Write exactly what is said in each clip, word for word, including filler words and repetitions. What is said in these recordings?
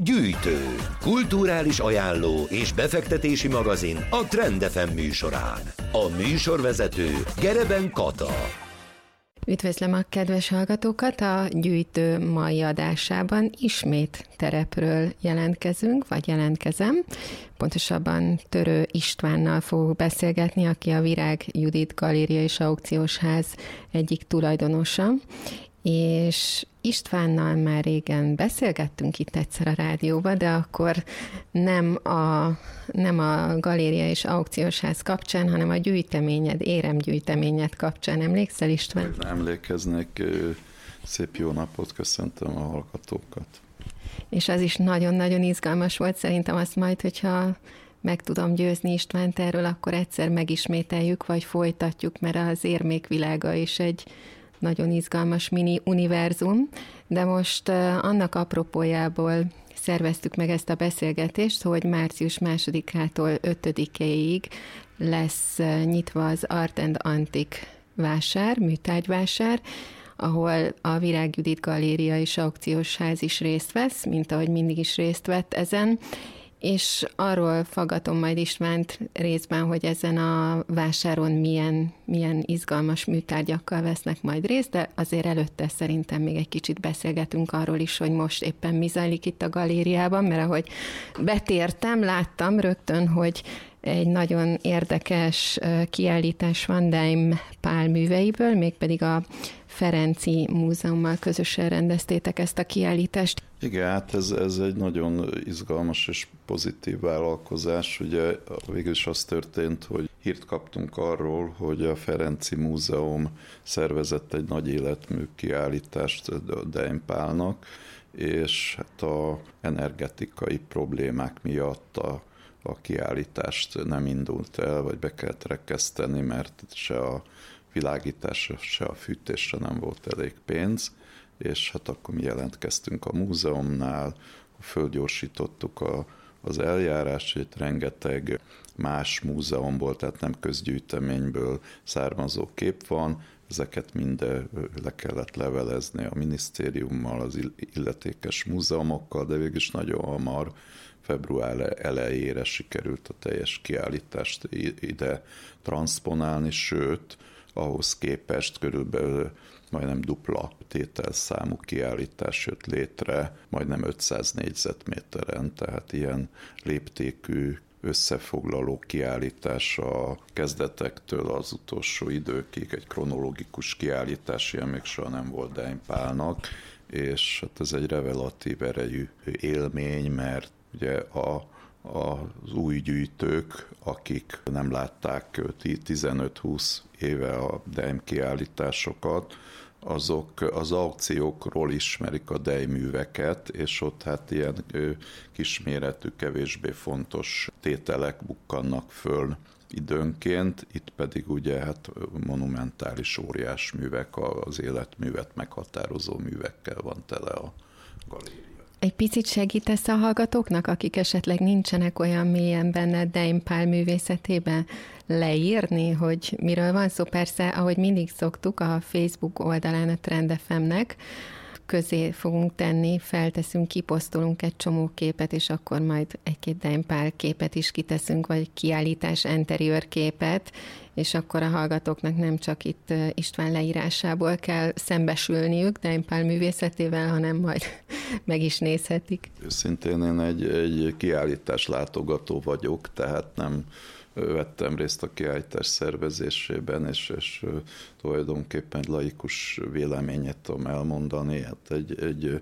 Gyűjtő, kulturális ajánló és befektetési magazin a Trend ef em műsorán. A műsorvezető Gereben Kata. Üdvözlöm a kedves hallgatókat! A Gyűjtő mai adásában ismét terepről jelentkezünk, vagy jelentkezem. Pontosabban Törő Istvánnal fogok beszélgetni, aki a Virág Judit Galéria és Aukciós Ház egyik tulajdonosa. És Istvánnal már régen beszélgettünk itt egyszer a rádióban, de akkor nem a, nem a galéria és aukciós ház kapcsán, hanem a gyűjteményed, éremgyűjteményed kapcsán. Emlékszel, István? Emlékeznék, szép jó napot, köszöntöm a hallgatókat. És az is nagyon-nagyon izgalmas volt, szerintem azt majd, hogyha meg tudom győzni Istvánt erről, akkor egyszer megismételjük, vagy folytatjuk, mert az érmék világa is egy nagyon izgalmas mini univerzum, de most annak apropójából szerveztük meg ezt a beszélgetést, hogy március másodikától ötödikéig lesz nyitva az Art and Antique vásár, műtárgyvásár, ahol a Virág Judit Galéria és Aukciós Ház is részt vesz, mint ahogy mindig is részt vett ezen, és arról faggatom majd Istvánt részben, hogy ezen a vásáron milyen, milyen izgalmas műtárgyakkal vesznek majd részt, de azért előtte szerintem még egy kicsit beszélgetünk arról is, hogy most éppen mi zajlik itt a galériában, mert ahogy betértem, láttam rögtön, hogy egy nagyon érdekes kiállítás van Deim Pál műveiből, mégpedig a Ferenci Múzeummal közösen rendeztétek ezt a kiállítást. Igen, hát ez, ez egy nagyon izgalmas és pozitív vállalkozás. Ugye végül is az történt, hogy hírt kaptunk arról, hogy a Ferenci Múzeum szervezett egy nagy életmű kiállítást Deim Pálnak, és hát a energetikai problémák miatt a a kiállítást nem indult el, vagy be kellett rekeszteni, mert se a világításra, se a fűtésre nem volt elég pénz, és hát akkor mi jelentkeztünk a múzeumnál, fölgyorsítottuk a, az eljárást, hogy rengeteg más múzeumból, tehát nem közgyűjteményből származó kép van, ezeket mind le kellett levelezni a minisztériummal, az illetékes múzeumokkal, de végül is nagyon hamar, február elejére sikerült a teljes kiállítást ide transzponálni, sőt, ahhoz képest körülbelül majdnem dupla tételszámú kiállítás jött létre, majdnem ötszáz négyzetméteren, tehát ilyen léptékű összefoglaló kiállítás a kezdetektől az utolsó időkig, egy kronológikus kiállítás, ilyen még soha nem volt Deim Pálnak, és hát ez egy revelatív erejű élmény, mert ugye a, az új gyűjtők, akik nem látták tizenöt-húsz éve a Deim kiállításokat, azok az aukciókról ismerik a Deim műveket, és ott hát ilyen kisméretű, kevésbé fontos tételek bukkannak föl időnként, itt pedig ugye hát monumentális óriás művek, az életművet meghatározó művekkel van tele a galéria. Egy picit segítesz a hallgatóknak, akik esetleg nincsenek olyan mélyen benne Deim Pál művészetében, leírni, hogy miről van szó? Persze, ahogy mindig szoktuk, a Facebook oldalán a Trend ef em-nek közé fogunk tenni, felteszünk, kiposztolunk egy csomó képet, és akkor majd egy-két Deim Pál képet is kiteszünk, vagy kiállítás interiőr képet, és akkor a hallgatóknak nem csak itt István leírásából kell szembesülniük Deim Pál művészetével, hanem majd meg is nézhetik. Őszintén én egy, egy kiállítás látogató vagyok, tehát nem vettem részt a kiállítás szervezésében, és, és tulajdonképpen egy laikus véleményet tudom elmondani. Hát egy, egy,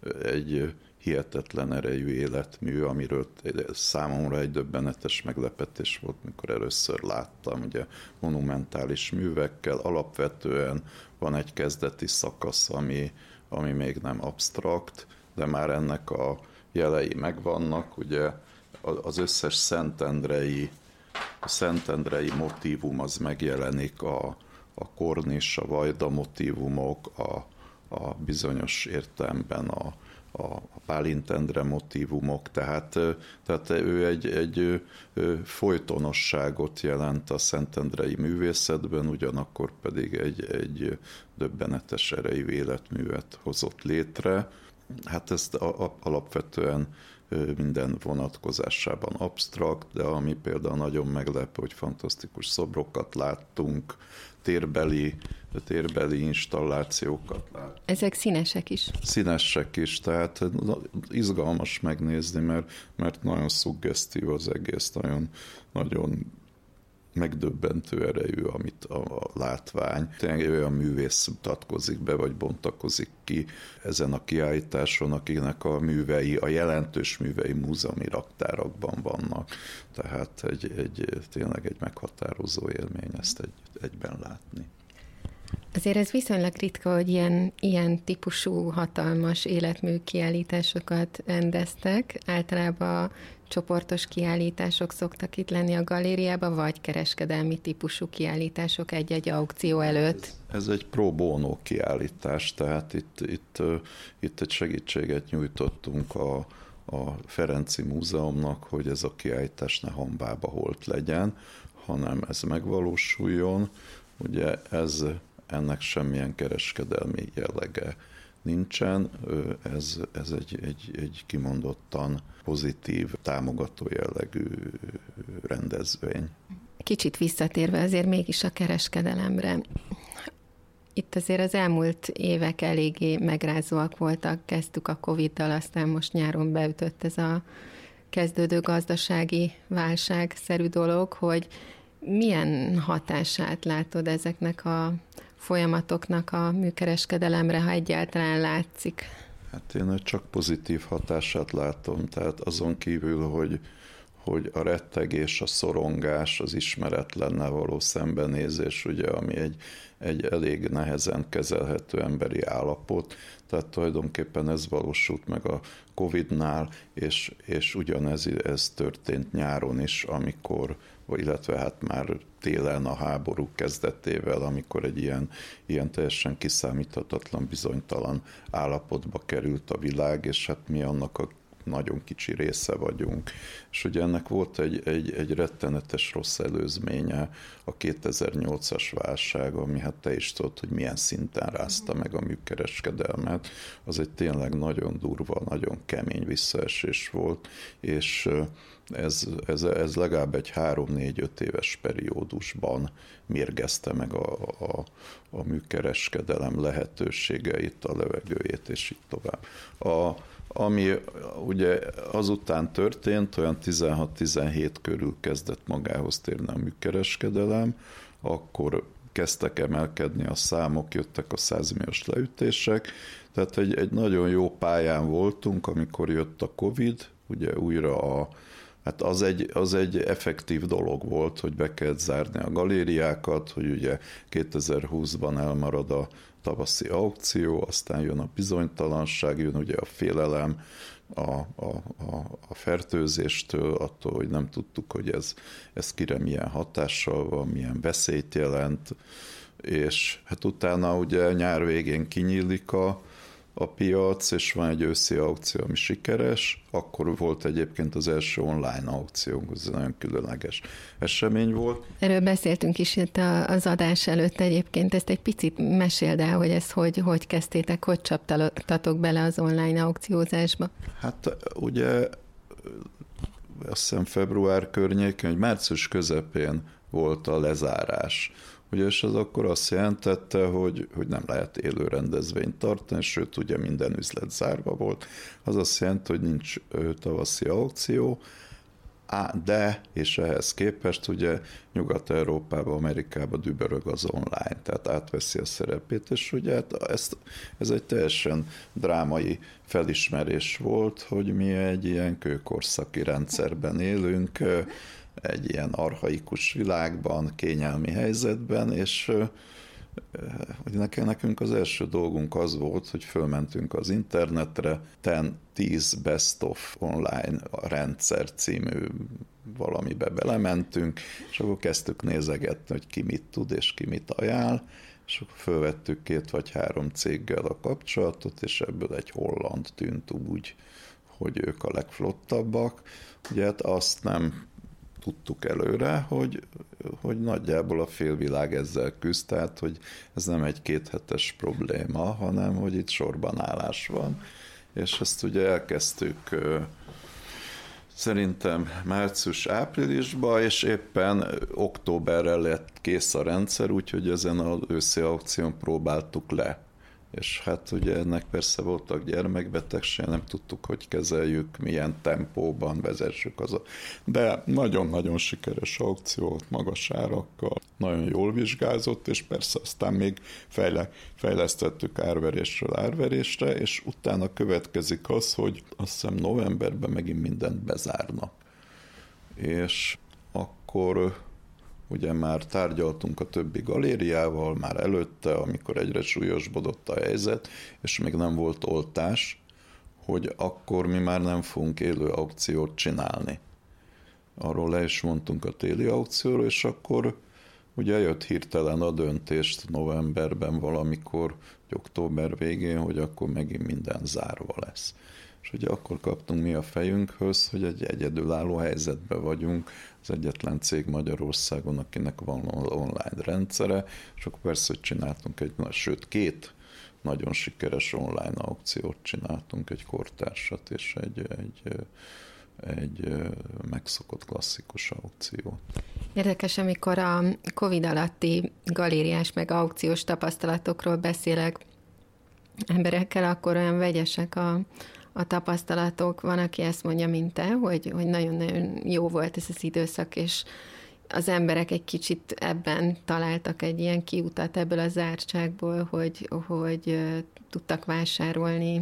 egy hihetetlen erejű életmű, amiről számomra egy döbbenetes meglepetés volt, mikor először láttam, ugye monumentális művekkel, alapvetően van egy kezdeti szakasz, ami, ami még nem absztrakt, de már ennek a jelei megvannak, ugye az összes szentendrei A szentendrei motívum az megjelenik, a, a kornis, a vajda motívumok, a, a bizonyos értelemben a, a, a Bálint Endre motívumok, tehát, tehát ő egy, egy folytonosságot jelent a szentendrei művészetben, ugyanakkor pedig egy, egy döbbenetes erejű életművet hozott létre. Hát ezt a, a, alapvetően minden vonatkozásában absztrakt, de ami például nagyon meglepő, hogy fantasztikus szobrokat láttunk, térbeli, térbeli installációkat láttunk. Ezek színesek is. Színesek is, tehát izgalmas megnézni, mert, mert nagyon szuggesztív az egész, nagyon, nagyon megdöbbentő erejű, amit a, a látvány. Tényleg olyan művész mutatkozik be, vagy bontakozik ki ezen a kiállításon, akinek a művei, a jelentős művei múzeumi raktárakban vannak. Tehát egy, egy, tényleg egy meghatározó élmény ezt egy, egyben látni. Azért ez viszonylag ritka, hogy ilyen, ilyen típusú hatalmas életmű kiállításokat rendeztek. Általában csoportos kiállítások szoktak itt lenni a galériában, vagy kereskedelmi típusú kiállítások egy-egy aukció előtt? Ez, ez egy pro bono kiállítás, tehát itt, itt, itt egy segítséget nyújtottunk a, a Ferenczy Múzeumnak, hogy ez a kiállítás ne hambába holt legyen, hanem ez megvalósuljon. Ugye ez, ennek semmilyen kereskedelmi jellege nincsen, ez, ez egy, egy, egy kimondottan pozitív, támogató jellegű rendezvény. Kicsit visszatérve azért mégis a kereskedelemre. Itt azért az elmúlt évek eléggé megrázóak voltak, kezdtük a Coviddal, aztán most nyáron beütött ez a kezdődő gazdasági válságszerű dolog, hogy milyen hatását látod ezeknek a folyamatoknak a műkereskedelemre, ha egyáltalán látszik? Hát én csak pozitív hatását látom, tehát azon kívül, hogy, hogy a rettegés, a szorongás, az ismeretlennel való szembenézés, ugye, ami egy, egy elég nehezen kezelhető emberi állapot, tehát tulajdonképpen ez valósult meg a Covidnál, és, és ugyanez ez történt nyáron is, amikor, illetve hát már télen a háború kezdetével, amikor egy ilyen, ilyen teljesen kiszámíthatatlan, bizonytalan állapotba került a világ, és hát mi annak a nagyon kicsi része vagyunk. És ugye ennek volt egy, egy, egy rettenetes rossz előzménye, a kétezer-nyolcas válság, ami hát te is tudod, hogy milyen szinten rázta meg a műkereskedelmet. Az egy tényleg nagyon durva, nagyon kemény visszaesés volt, és ez, ez, ez legalább egy három-négy-öt éves periódusban mérgezte meg a, a, a műkereskedelem lehetőségeit, a levegőjét, és így tovább. A, ami ugye azután történt, olyan tizenhat-tizenhét körül kezdett magához térni a műkereskedelem, akkor kezdtek emelkedni a számok, jöttek a százmilliós leütések, tehát egy, egy nagyon jó pályán voltunk, amikor jött a Covid, ugye újra a Hát az egy, az egy effektív dolog volt, hogy be kellett zárni a galériákat, hogy ugye kétezer-húszban elmarad a tavaszi aukció, aztán jön a bizonytalanság, jön ugye a félelem a, a, a, a fertőzéstől, attól, hogy nem tudtuk, hogy ez, ez kire milyen hatással van, milyen veszélyt jelent, és hát utána ugye nyár végén kinyílik a a piac, és van egy őszi aukció, ami sikeres, akkor volt egyébként az első online aukció, ez nagyon különleges esemény volt. Erről beszéltünk is itt az adás előtt egyébként, ezt egy picit meséld el, hogy ezt hogy, hogy kezdtétek, hogy csaptatok bele az online aukciózásba? Hát ugye azt hiszem február környékén, hogy március közepén volt a lezárás. Ugye, és az akkor azt jelentette, hogy, hogy nem lehet élő rendezvényt tartani, sőt, ugye minden üzlet zárva volt. Az azt jelenti, hogy nincs tavaszi aukció, de, és ehhez képest ugye Nyugat-Európában, Amerikában dübörög az online, tehát átveszi a szerepét, és ugye hát ez, ez egy teljesen drámai felismerés volt, hogy mi egy ilyen kőkorszaki rendszerben élünk, egy ilyen archaikus világban, kényelmi helyzetben, és hogy nekünk az első dolgunk az volt, hogy fölmentünk az internetre, tíz Best of Online rendszer című valamibe belementünk, és akkor kezdtük nézegetni, hogy ki mit tud és ki mit ajánl, és akkor fölvettük két vagy három céggel a kapcsolatot, és ebből egy holland tűnt úgy, hogy ők a legflottabbak. Ugye hát azt nem tudtuk előre, hogy, hogy nagyjából a félvilág ezzel küzd, tehát hogy ez nem egy kéthetes probléma, hanem hogy itt sorban állás van, és ezt ugye elkezdtük szerintem március-áprilisban, és éppen októberre lett kész a rendszer, úgyhogy ezen az őszi aukción próbáltuk le. És hát ugye ennek persze voltak gyermekbetegség, nem tudtuk, hogy kezeljük, milyen tempóban vezessük az a... De nagyon-nagyon sikeres aukció volt, magas árakkal, nagyon jól vizsgázott, és persze aztán még fejle, fejlesztettük árverésről árverésre, és utána következik az, hogy azt hiszem novemberben megint mindent bezárnak. És akkor... Ugye már tárgyaltunk a többi galériával, már előtte, amikor egyre súlyosbodott a helyzet, és még nem volt oltás, hogy akkor mi már nem fogunk élő aukciót csinálni. Arról le is mondtunk a téli aukcióról, és akkor ugye jött hirtelen a döntést novemberben valamikor, október végén, hogy akkor megint minden zárva lesz. És ugye akkor kaptunk mi a fejünkhöz, hogy egy egyedülálló helyzetben vagyunk, az egyetlen cég Magyarországon, akinek van online rendszere, és akkor persze, hogy csináltunk egy, sőt két nagyon sikeres online aukciót csináltunk, egy kortársat és egy, egy, egy megszokott klasszikus aukciót. Érdekes, amikor a Covid alatti galériás meg aukciós tapasztalatokról beszélek emberekkel, akkor olyan vegyesek a a tapasztalatok. Van, aki ezt mondja, mint te, hogy, hogy nagyon-nagyon jó volt ez az időszak, és az emberek egy kicsit ebben találtak egy ilyen kiutat ebből a zártságból, hogy, hogy tudtak vásárolni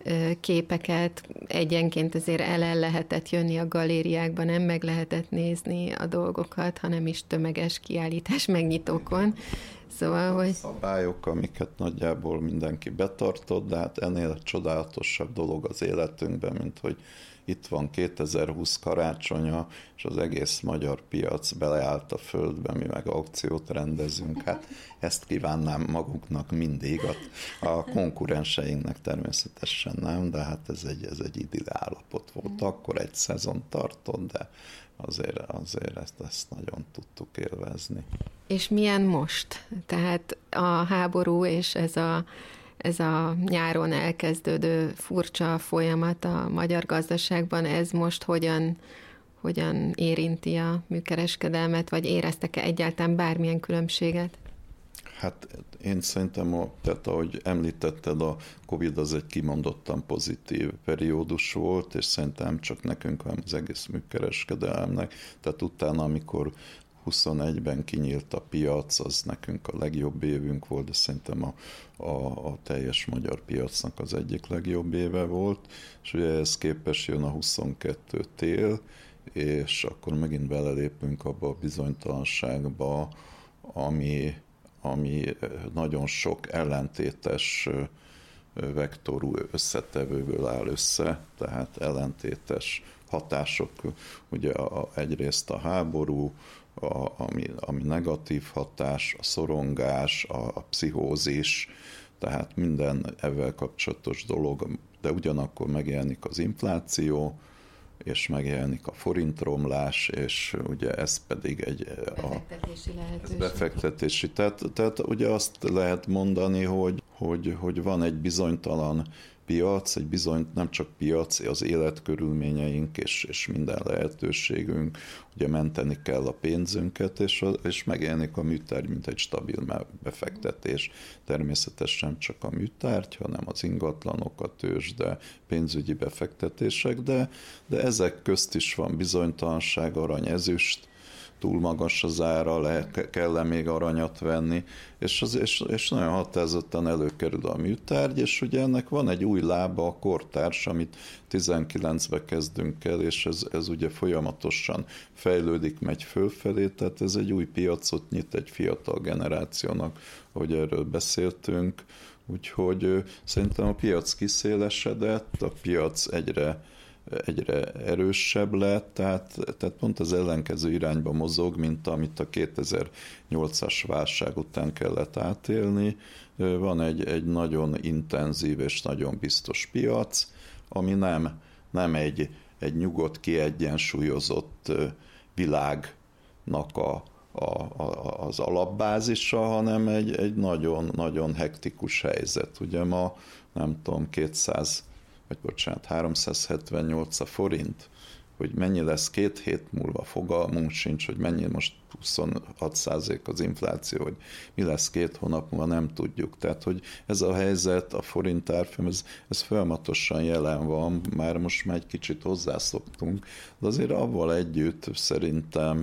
képeket, egyenként azért el lehetett jönni a galériákba, nem meg lehetett nézni a dolgokat, hanem is tömeges kiállítás megnyitókon. Szóval, hogy... Szabályok, amiket nagyjából mindenki betartott, de hát ennél csodálatosabb dolog az életünkben, mint hogy itt van kétezer-húsz karácsonya, és az egész magyar piac beleállt a földbe, mi meg aukciót rendezünk. Hát ezt kívánnám magunknak mindig, a konkurenseinknek természetesen nem, de hát ez egy, ez egy idill állapot volt. Akkor egy szezon tartott, de azért, azért ezt, ezt nagyon tudtuk élvezni. És milyen most? Tehát a háború és ez a, ez a nyáron elkezdődő furcsa folyamat a magyar gazdaságban, ez most hogyan, hogyan érinti a műkereskedelmet, vagy éreztek-e egyáltalán bármilyen különbséget? Hát én szerintem, tehát ahogy említetted, a Covid az egy kimondottan pozitív periódus volt, és szerintem csak nekünk, hanem az egész műkereskedelemnek. Tehát utána, amikor huszonegyben kinyílt a piac, az nekünk a legjobb évünk volt, de szerintem a, a, a teljes magyar piacnak az egyik legjobb éve volt, és ugye ehhez képest jön a huszonkettő tél, és akkor megint belelépünk abba a bizonytalanságba, ami, ami nagyon sok ellentétes vektorú összetevőből áll össze, tehát ellentétes hatások, ugye a, egyrészt a háború, a, ami, ami negatív hatás, a szorongás, a, a pszichózis, tehát minden ezzel kapcsolatos dolog, de ugyanakkor megjelenik az infláció, és megjelenik a forintromlás, és ugye ez pedig egy befektetési lehetőség. Befektetési. Tehát, tehát ugye azt lehet mondani, hogy, hogy, hogy van egy bizonytalan piac, egy bizony, nem csak piac, az életkörülményeink és, és minden lehetőségünk, ugye menteni kell a pénzünket, és, a, és megjelenik a műtárgy, mint egy stabil befektetés. Természetesen nem csak a műtárgy, hanem az ingatlanok, a tőzsde, pénzügyi befektetések, de, de ezek közt is van bizonytalanság, arany, ezüst, túl magas az ára, le, kell-e még aranyat venni, és, az, és, és nagyon határozottan előkerül a műtárgy, és ugye ennek van egy új lába, a kortárs, amit tizenkilencben kezdünk el, és ez, ez ugye folyamatosan fejlődik, megy fölfelé, tehát ez egy új piacot nyit egy fiatal generációnak, ahogy erről beszéltünk, úgyhogy szerintem a piac kiszélesedett, a piac egyre egyre erősebb lett, tehát, tehát pont az ellenkező irányba mozog, mint amit a kétezer-nyolcas válság után kellett átélni. Van egy, egy nagyon intenzív és nagyon biztos piac, ami nem, nem egy, egy nyugodt, kiegyensúlyozott világnak a, a, a, az alapbázisa, hanem egy, egy nagyon, nagyon hektikus helyzet. Ugye ma, nem tudom, kétszáz vagy bocsánat, háromszázhetvennyolc a forint, hogy mennyi lesz két hét múlva, fogalmunk sincs, hogy mennyi most huszonhat százalék az infláció, hogy mi lesz két hónap múlva, nem tudjuk. Tehát, hogy ez a helyzet, a forint árfolyam, ez, ez folyamatosan jelen van, már most már egy kicsit hozzászoktunk, de azért avval együtt szerintem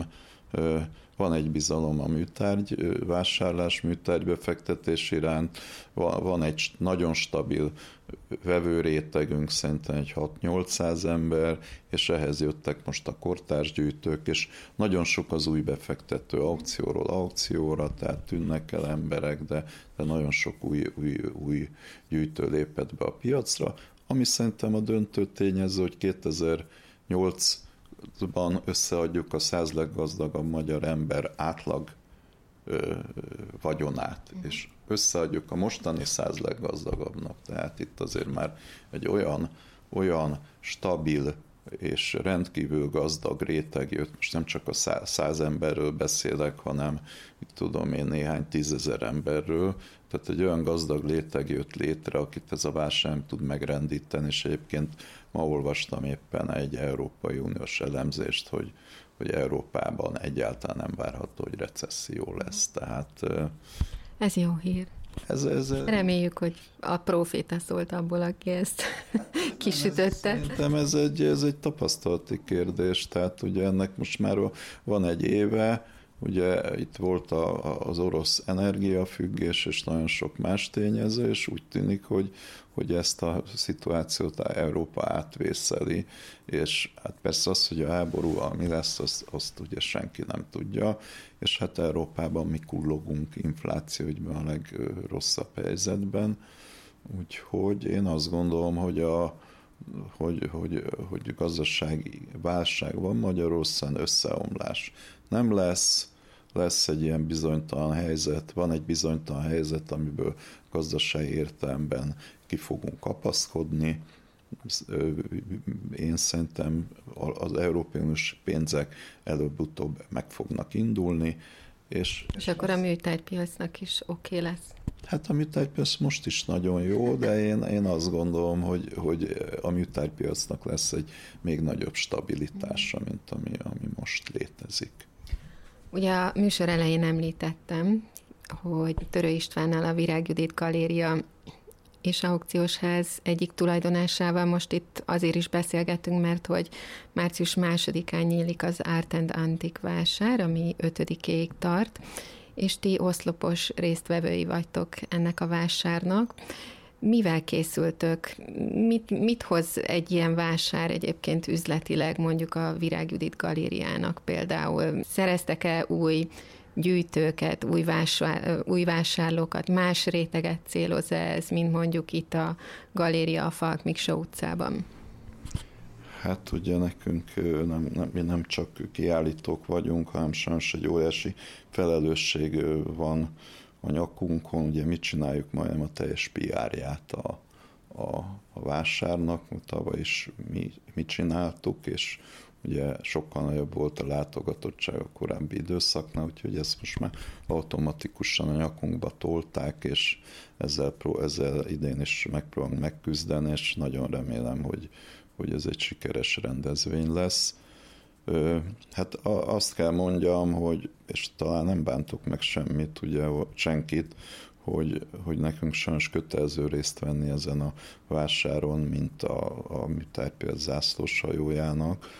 van egy bizalom a műtárgy vásárlás, műtárgy befektetés iránt, van egy nagyon stabil vevőrétegünk, szerintem egy hat-nyolcszáz ember, és ehhez jöttek most a kortársgyűjtők, és nagyon sok az új befektető aukcióról aukcióra, tehát tűnnek el emberek, de, de nagyon sok új, új, új gyűjtő lépett be a piacra, ami szerintem a döntő tényező, hogy kétezer-nyolc ban összeadjuk a száz leggazdagabb magyar ember átlag ö, vagyonát, mm. és összeadjuk a mostani száz leggazdagabbnak. Tehát itt azért már egy olyan, olyan stabil és rendkívül gazdag réteg jött, most nem csak a száz, száz emberről beszélek, hanem itt tudom én néhány tízezer emberről, tehát egy olyan gazdag réteg jött létre, akit ez a válság nem tud megrendíteni, és egyébként ma olvastam éppen egy Európai Uniós elemzést, hogy, hogy Európában egyáltalán nem várható, hogy recesszió lesz. Tehát, ez jó hír. Ez, ez, Reméljük, hogy a proféta szólt abból, aki ezt kisütötte. Szerintem ez egy, ez egy tapasztalati kérdés, tehát ugye ennek most már van egy éve, ugye itt volt a, az orosz energiafüggés, és nagyon sok más tényező, és úgy tűnik, hogy, hogy ezt a szituációt Európa átvészeli, és hát persze az, hogy a háború mi lesz, azt, azt ugye senki nem tudja, és hát Európában mi kullogunk inflációügyben a legrosszabb helyzetben, úgyhogy én azt gondolom, hogy a Hogy, hogy, hogy gazdasági válság van Magyarországon, összeomlás nem lesz, lesz egy ilyen bizonytalan helyzet, van egy bizonytalan helyzet, amiből gazdasági értelemben ki fogunk kapaszkodni. Én szerintem az európai uniós pénzek előbb-utóbb meg fognak indulni. És, és akkor a műtárgypiacnak is oké okay lesz. Hát a műtárgypiac most is nagyon jó, de én, én azt gondolom, hogy, hogy a műtárgypiacnak lesz egy még nagyobb stabilitása, mint ami, ami most létezik. Ugye a műsor elején említettem, hogy Törő Istvánnal a Virág Judit Galéria és aukciós ház egyik tulajdonásával most itt azért is beszélgetünk, mert hogy március másodikán nyílik az Art and Antique vásár, ami ötödikéig tart, és ti oszlopos résztvevői vagytok ennek a vásárnak. Mivel készültök? Mit, mit hoz egy ilyen vásár egyébként üzletileg, mondjuk a Virág Judit Galériának például? Szereztek-e új gyűjtőket, új, vásár, új vásárlókat, más réteget céloz ez, mint mondjuk itt a galéria a Falk Miksa utcában? Hát ugye nekünk nem, nem, mi nem csak kiállítók vagyunk, hanem sajnos egy óriási felelősség van a nyakunkon, ugye mit csináljuk majdnem a teljes pé er-ját a, a, a vásárnak, tavaly is mi, mi csináltuk, és ugye sokkal nagyobb volt a látogatottság a korábbi időszaknál, úgyhogy ezt most már automatikusan a nyakunkba tolták, és ezzel, ezzel idén is megpróbálunk megküzdeni, és nagyon remélem, hogy, hogy ez egy sikeres rendezvény lesz. Hát azt kell mondjam, hogy, és talán nem bántok meg semmit, ugye senkit, hogy, hogy nekünk sajnos kötelező részt venni ezen a vásáron, mint a, a műtárgypiac zászlós hajójának.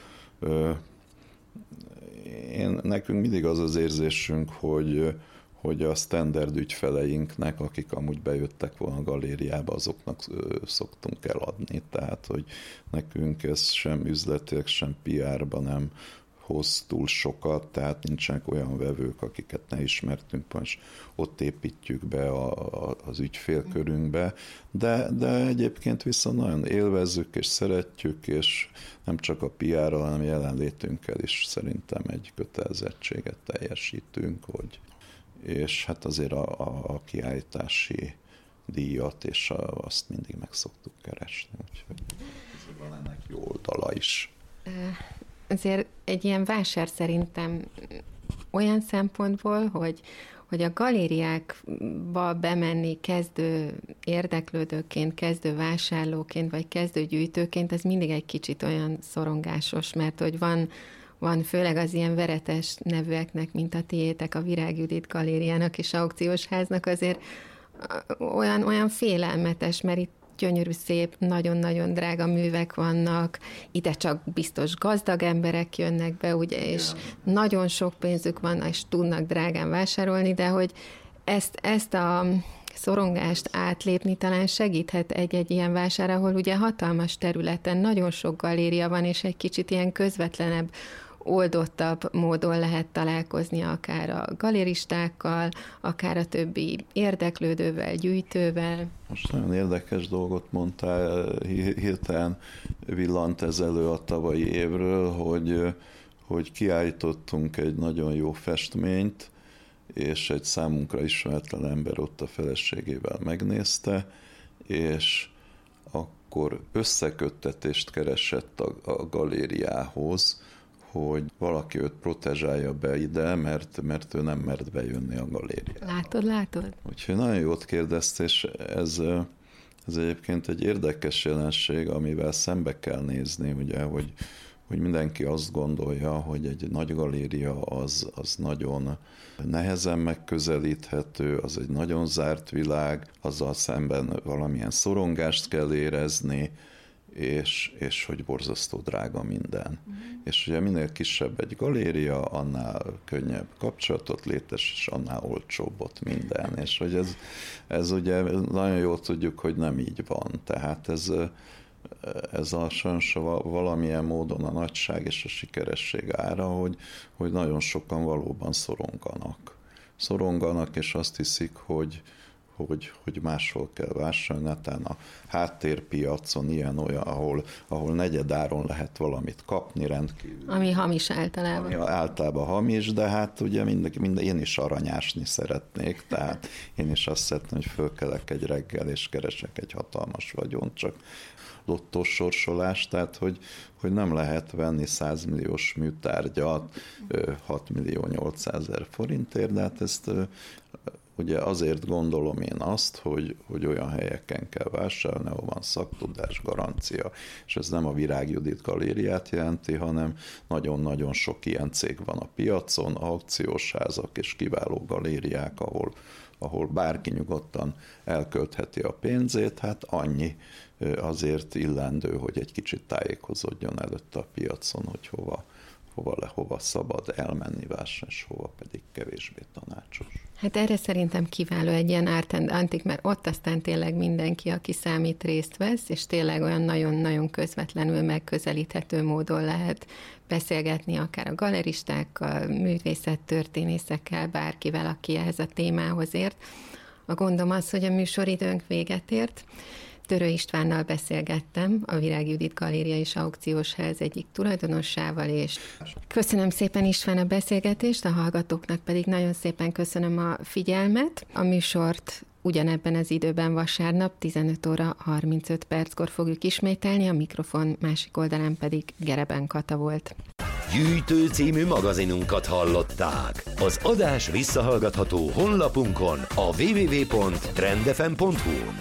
Én, nekünk mindig az az érzésünk, hogy, hogy a standard ügyfeleinknek, akik amúgy bejöttek volna a galériába, azoknak szoktunk eladni. Tehát, hogy nekünk ez sem üzletileg, sem pé er-ban nem hoz túl sokat, tehát nincsenek olyan vevők, akiket ne ismertünk, és ott építjük be a, a, az ügyfélkörünkbe, de, de egyébként viszont nagyon élvezzük és szeretjük, és nem csak a pé er-ral, hanem jelenlétünkkel is szerintem egy kötelezettséget teljesítünk, hogy és hát azért a, a, a kiállítási díjat, és a, azt mindig meg szoktuk keresni, úgyhogy van ennek jó oldala is. Azért egy ilyen vásár szerintem olyan szempontból, hogy, hogy a galériákba bemenni kezdő érdeklődőként, kezdő vásárlóként, vagy kezdő gyűjtőként, ez mindig egy kicsit olyan szorongásos, mert hogy van, van főleg az ilyen veretes nevűeknek, mint a tiétek, a Virág Judit galériának és aukciós háznak azért olyan, olyan félelmetes, mert itt gyönyörű, szép, nagyon-nagyon drága művek vannak, ide csak biztos gazdag emberek jönnek be, ugye, és ja. nagyon sok pénzük van, és tudnak drágán vásárolni, de hogy ezt, ezt a szorongást átlépni talán segíthet egy-egy ilyen vásár, ahol ugye hatalmas területen nagyon sok galéria van, és egy kicsit ilyen közvetlenebb, oldottabb módon lehet találkozni akár a galéristákkal, akár a többi érdeklődővel, gyűjtővel. Most nagyon érdekes dolgot mondtál, hirtelen villant ez elő a tavalyi évről, hogy, hogy kiállítottunk egy nagyon jó festményt, és egy számunkra ismeretlen ember ott a feleségével megnézte, és akkor összeköttetést keresett a, a galériához, hogy valaki őt protezsálja be ide, mert, mert ő nem mert bejönni a galériába. Látod, látod? Úgyhogy nagyon jót kérdezt, és ez, ez egyébként egy érdekes jelenség, amivel szembe kell nézni, ugye, hogy, hogy mindenki azt gondolja, hogy egy nagy galéria az, az nagyon nehezen megközelíthető, az egy nagyon zárt világ, azzal szemben valamilyen szorongást kell érezni, és, és hogy borzasztó drága minden. Uh-huh. És ugye minél kisebb egy galéria, annál könnyebb kapcsolatot létes, és annál olcsóbb ott minden. És hogy ez, ez ugye nagyon jól tudjuk, hogy nem így van. Tehát ez, ez a sajnos valamilyen módon a nagyság és a sikeresség ára, hogy, hogy nagyon sokan valóban szoronganak. Szoronganak, és azt hiszik, hogy Hogy, hogy máshol kell vásárolni, netán a háttérpiacon ilyen-olyan, ahol, ahol negyedáron lehet valamit kapni rendkívül. Ami hamis általában. Ami általában hamis, de hát ugye mind, mind, én is aranyásni szeretnék, tehát én is azt szeretném, hogy fölkelek egy reggel, és keresek egy hatalmas vagyont, csak lottós sorsolás, tehát hogy, hogy nem lehet venni százmilliós műtárgyat hat millió nyolcszázezer forintért, de hát ezt ugye azért gondolom én azt, hogy, hogy olyan helyeken kell vásárolni, ahol van szaktudás, garancia, és ez nem a Virág Judit galériát jelenti, hanem nagyon-nagyon sok ilyen cég van a piacon, aukciós házak és kiváló galériák, ahol, ahol bárki nyugodtan elköltheti a pénzét, hát annyi azért illendő, hogy egy kicsit tájékozódjon előtte a piacon, hogy hova hova, le, hova szabad elmenni vásárolni, és hova pedig kevésbé tanácsos. Hát erre szerintem kiváló egy ilyen Art and Antique, mert ott aztán tényleg mindenki, aki számít, részt vesz, és tényleg olyan nagyon-nagyon közvetlenül megközelíthető módon lehet beszélgetni akár a galeristákkal, művészettörténészekkel, bárkivel, aki ehhez a témához ért. A gondom az, hogy a műsoridőnk véget ért. Törő Istvánnal beszélgettem, a Virág Judit Galéria és Aukciós Ház egyik tulajdonossával, és köszönöm szépen István a beszélgetést, a hallgatóknak pedig nagyon szépen köszönöm a figyelmet. A műsort ugyanebben az időben vasárnap tizenöt óra harmincöt perckor fogjuk ismételni, a mikrofon másik oldalán pedig Gereben Kata volt. Gyűjtő című magazinunkat hallották. Az adás visszahallgatható honlapunkon, a double-u double-u double-u pont trend f m pont h u.